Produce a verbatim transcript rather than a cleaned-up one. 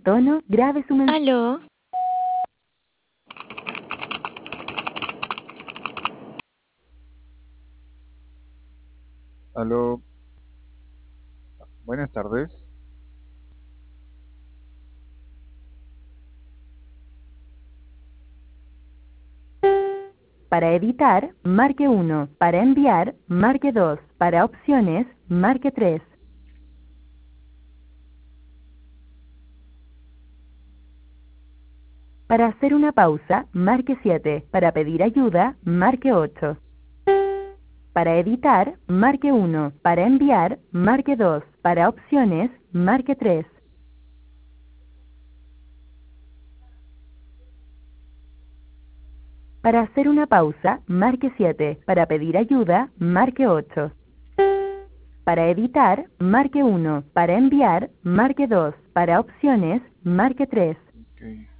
tono, grabe su mensaje. Aló. Aló, buenas tardes. Para editar, marque uno. Para enviar, marque dos. Para opciones, marque tres. Para hacer una pausa, marque siete. Para pedir ayuda, marque ocho. Para editar, marque uno. Para enviar, marque dos. Para opciones, marque tres. Para hacer una pausa, marque siete. Para pedir ayuda, marque ocho. Para editar, marque uno. Para enviar, marque dos. Para opciones, marque tres. Ok.